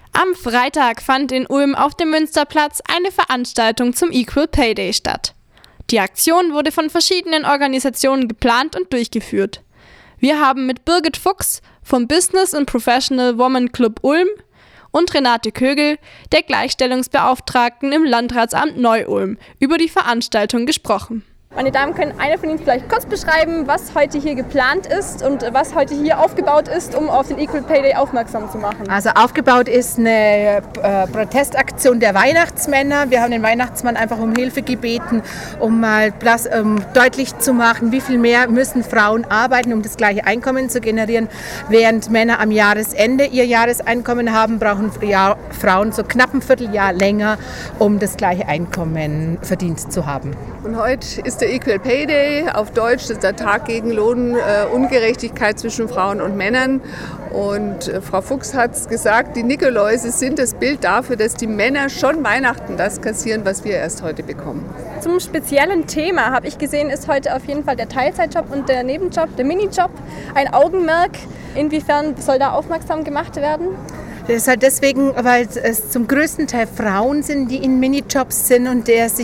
Am Freitag fand in Ulm auf dem Münsterplatz eine Veranstaltung zum Equal Pay Day statt. Die Aktion wurde von verschiedenen Organisationen geplant und durchgeführt. Wir haben mit Birgit Fuchs vom Business and Professional Women Club Ulm und Renate Kögel, der Gleichstellungsbeauftragten im Landratsamt Neu-Ulm, über die Veranstaltung gesprochen. Meine Damen, können einer von Ihnen vielleicht kurz beschreiben, was heute hier geplant ist und was heute hier aufgebaut ist, um auf den Equal Pay Day aufmerksam zu machen? Also aufgebaut ist eine Protestaktion der Weihnachtsmänner. Wir haben den Weihnachtsmann einfach um Hilfe gebeten, um mal deutlich zu machen, wie viel mehr müssen Frauen arbeiten, um das gleiche Einkommen zu generieren. Während Männer am Jahresende ihr Jahreseinkommen haben, brauchen Frauen so knapp ein Vierteljahr länger, um das gleiche Einkommen verdient zu haben. Und heute ist der Equal Pay Day, auf Deutsch das ist der Tag gegen Lohnungerechtigkeit zwischen Frauen und Männern. Und Frau Fuchs hat es gesagt, die Nikoläuse sind das Bild dafür, dass die Männer schon Weihnachten das kassieren, was wir erst heute bekommen. Zum speziellen Thema habe ich gesehen, ist heute auf jeden Fall der Teilzeitjob und der Nebenjob, der Minijob, ein Augenmerk. Inwiefern soll da aufmerksam gemacht werden? Das ist halt deswegen, weil es zum größten Teil Frauen sind, die in Minijobs sind und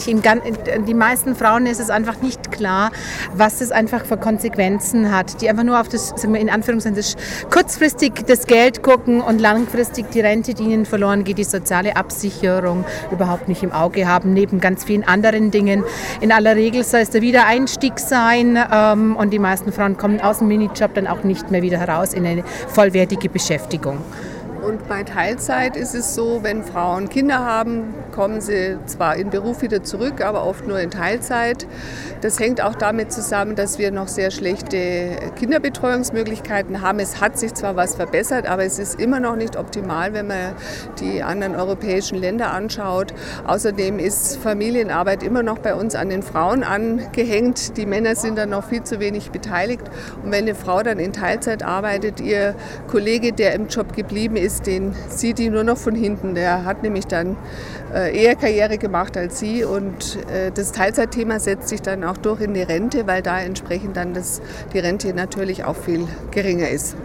die meisten Frauen ist es einfach nicht klar, was es einfach für Konsequenzen hat, die einfach nur auf das, sagen wir in Anführungszeichen, kurzfristig das Geld gucken und langfristig die Rente, die ihnen verloren geht, die soziale Absicherung überhaupt nicht im Auge haben, neben ganz vielen anderen Dingen. In aller Regel soll es der Wiedereinstieg sein und die meisten Frauen kommen aus dem Minijob dann auch nicht mehr wieder heraus in eine vollwertige Beschäftigung. Und bei Teilzeit ist es so, wenn Frauen Kinder haben, kommen sie zwar in den Beruf wieder zurück, aber oft nur in Teilzeit. Das hängt auch damit zusammen, dass wir noch sehr schlechte Kinderbetreuungsmöglichkeiten haben. Es hat sich zwar was verbessert, aber es ist immer noch nicht optimal, wenn man die anderen europäischen Länder anschaut. Außerdem ist Familienarbeit immer noch bei uns an den Frauen angehängt. Die Männer sind dann noch viel zu wenig beteiligt. Und wenn eine Frau dann in Teilzeit arbeitet, ihr Kollege, der im Job geblieben ist, den sieht die nur noch von hinten. Der hat nämlich dann eher Karriere gemacht als sie und das Teilzeitthema setzt sich dann auch durch in die Rente, weil da entsprechend dann die Rente natürlich auch viel geringer ist.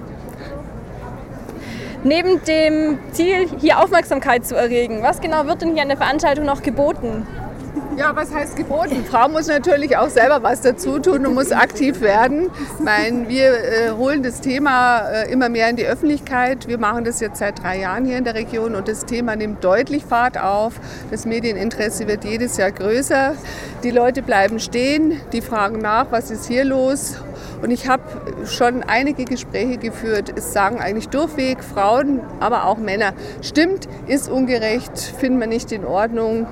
Neben dem Ziel, hier Aufmerksamkeit zu erregen, was genau wird denn hier an der Veranstaltung noch geboten? Ja, was heißt geboten? Frau muss natürlich auch selber was dazu tun und muss aktiv werden. Ich meine, wir holen das Thema immer mehr in die Öffentlichkeit. Wir machen das jetzt seit 3 Jahren hier in der Region und das Thema nimmt deutlich Fahrt auf. Das Medieninteresse wird jedes Jahr größer. Die Leute bleiben stehen, die fragen nach, was ist hier los? Und ich habe schon einige Gespräche geführt. Es sagen eigentlich durchweg Frauen, aber auch Männer. Stimmt, ist ungerecht, finden wir nicht in Ordnung.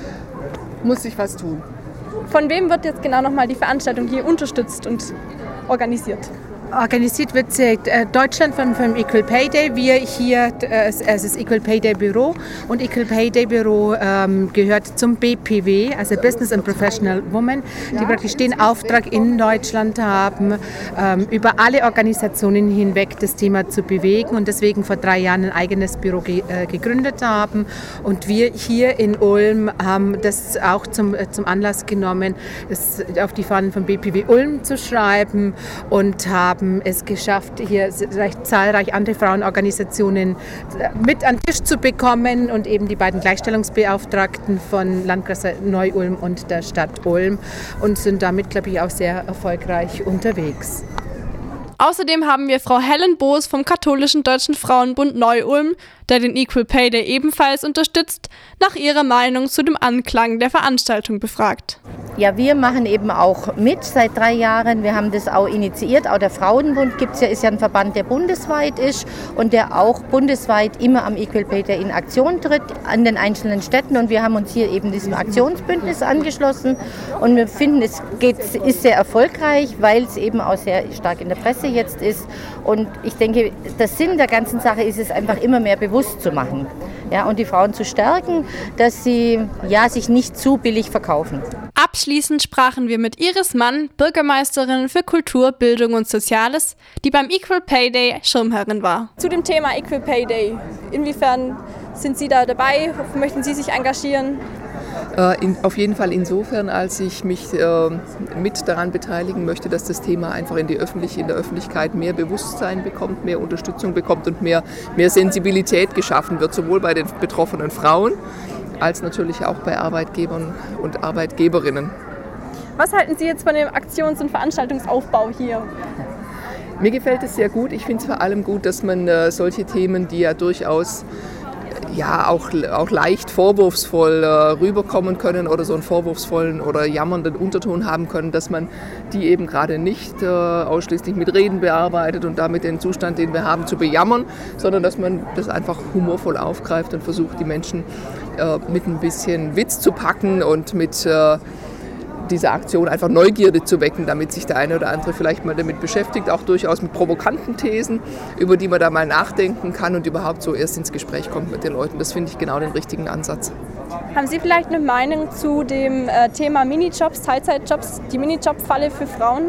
Muss sich was tun. Von wem wird jetzt genau nochmal die Veranstaltung hier unterstützt und organisiert? Organisiert wird sie Deutschland vom Equal Pay Day. Wir hier, es ist das Equal Pay Day Büro und Equal Pay Day Büro gehört zum BPW, also Business and Professional Women, die praktisch den Auftrag in Deutschland haben, über alle Organisationen hinweg das Thema zu bewegen und deswegen vor 3 Jahren ein eigenes Büro gegründet haben. Und wir hier in Ulm haben das auch zum Anlass genommen, das auf die Fahnen vom BPW Ulm zu schreiben und haben es geschafft, hier recht zahlreich andere Frauenorganisationen mit an den Tisch zu bekommen und eben die beiden Gleichstellungsbeauftragten von Landkreis Neu-Ulm und der Stadt Ulm und sind damit, glaube ich, auch sehr erfolgreich unterwegs. Außerdem haben wir Frau Helen Boos vom Katholischen Deutschen Frauenbund Neu-Ulm, der den Equal Pay Day ebenfalls unterstützt, nach ihrer Meinung zu dem Anklang der Veranstaltung befragt. Ja, wir machen eben auch mit seit 3 Jahren. Wir haben das auch initiiert. Auch der Frauenbund ist ja ein Verband, der bundesweit ist und der auch bundesweit immer am Equal Pay Day in Aktion tritt an den einzelnen Städten. Und wir haben uns hier eben diesem Aktionsbündnis angeschlossen. Und wir finden, es ist sehr erfolgreich, weil es eben auch sehr stark in der Presse jetzt ist. Und ich denke, der Sinn der ganzen Sache ist es einfach immer mehr bewusst zu machen. Ja, und die Frauen zu stärken, dass sie sich nicht zu billig verkaufen. Abschließend sprachen wir mit Iris Mann, Bürgermeisterin für Kultur, Bildung und Soziales, die beim Equal Pay Day Schirmherrin war. Zu dem Thema Equal Pay Day, inwiefern sind Sie da dabei? Möchten Sie sich engagieren? Auf jeden Fall insofern, als ich mich mit daran beteiligen möchte, dass das Thema einfach in der Öffentlichkeit mehr Bewusstsein bekommt, mehr Unterstützung bekommt und mehr Sensibilität geschaffen wird, sowohl bei den betroffenen Frauen als natürlich auch bei Arbeitgebern und Arbeitgeberinnen. Was halten Sie jetzt von dem Aktions- und Veranstaltungsaufbau hier? Mir gefällt es sehr gut. Ich finde es vor allem gut, dass man solche Themen, die ja durchaus auch leicht vorwurfsvoll rüberkommen können oder so einen vorwurfsvollen oder jammernden Unterton haben können, dass man die eben gerade nicht ausschließlich mit Reden bearbeitet und damit den Zustand, den wir haben, zu bejammern, sondern dass man das einfach humorvoll aufgreift und versucht, die Menschen mit ein bisschen Witz zu packen und mit dieser Aktion einfach Neugierde zu wecken, damit sich der eine oder andere vielleicht mal damit beschäftigt, auch durchaus mit provokanten Thesen, über die man da mal nachdenken kann und überhaupt so erst ins Gespräch kommt mit den Leuten. Das finde ich genau den richtigen Ansatz. Haben Sie vielleicht eine Meinung zu dem Thema Minijobs, Teilzeitjobs, die Minijob-Falle für Frauen?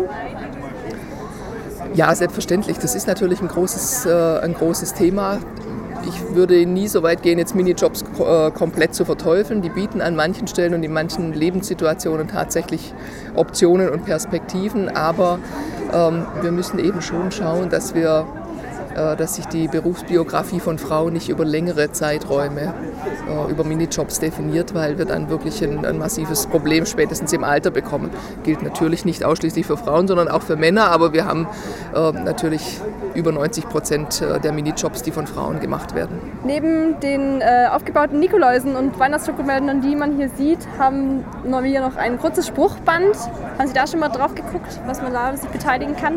Ja, selbstverständlich. Das ist natürlich ein großes Thema. Ich würde nie so weit gehen, jetzt Minijobs komplett zu verteufeln. Die bieten an manchen Stellen und in manchen Lebenssituationen tatsächlich Optionen und Perspektiven. Aber wir müssen eben schon schauen, dass sich die Berufsbiografie von Frauen nicht über längere Zeiträume über Minijobs definiert, weil wir dann wirklich ein massives Problem spätestens im Alter bekommen. Gilt natürlich nicht ausschließlich für Frauen, sondern auch für Männer, aber wir haben natürlich über 90% der Minijobs, die von Frauen gemacht werden. Neben den aufgebauten Nikoläusen und Weihnachtsschokomelden, die man hier sieht, haben wir noch ein kurzes Spruchband. Haben Sie da schon mal drauf geguckt, was man da sich beteiligen kann?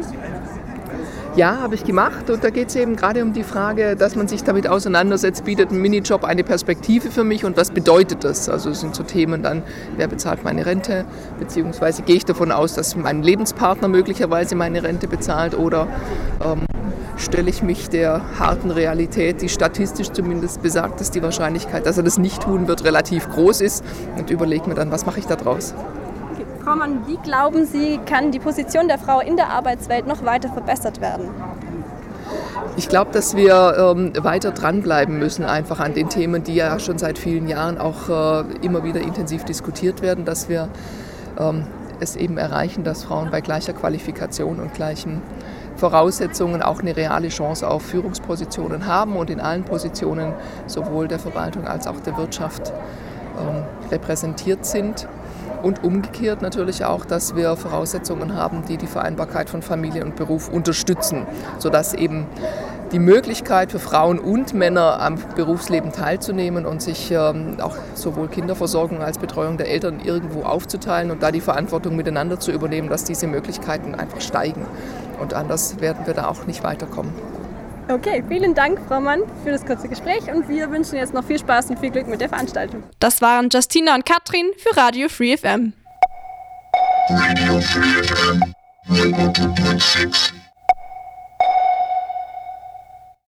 Ja, habe ich gemacht und da geht es eben gerade um die Frage, dass man sich damit auseinandersetzt, bietet ein Minijob eine Perspektive für mich und was bedeutet das? Also es sind so Themen dann, wer bezahlt meine Rente, beziehungsweise gehe ich davon aus, dass mein Lebenspartner möglicherweise meine Rente bezahlt oder stelle ich mich der harten Realität, die statistisch zumindest besagt, dass die Wahrscheinlichkeit, dass er das nicht tun wird, relativ groß ist und überlege mir dann, was mache ich da draus? Frau Mann, wie glauben Sie, kann die Position der Frau in der Arbeitswelt noch weiter verbessert werden? Ich glaube, dass wir weiter dranbleiben müssen, einfach an den Themen, die ja schon seit vielen Jahren auch immer wieder intensiv diskutiert werden, dass wir es eben erreichen, dass Frauen bei gleicher Qualifikation und gleichen Voraussetzungen auch eine reale Chance auf Führungspositionen haben und in allen Positionen sowohl der Verwaltung als auch der Wirtschaft repräsentiert sind. Und umgekehrt natürlich auch, dass wir Voraussetzungen haben, die die Vereinbarkeit von Familie und Beruf unterstützen, sodass eben die Möglichkeit für Frauen und Männer am Berufsleben teilzunehmen und sich auch sowohl Kinderversorgung als Betreuung der Eltern irgendwo aufzuteilen und da die Verantwortung miteinander zu übernehmen, dass diese Möglichkeiten einfach steigen. Und anders werden wir da auch nicht weiterkommen. Okay, vielen Dank, Frau Mann, für das kurze Gespräch und wir wünschen jetzt noch viel Spaß und viel Glück mit der Veranstaltung. Das waren Justina und Katrin für Radio Free FM. Radio Free FM 100.6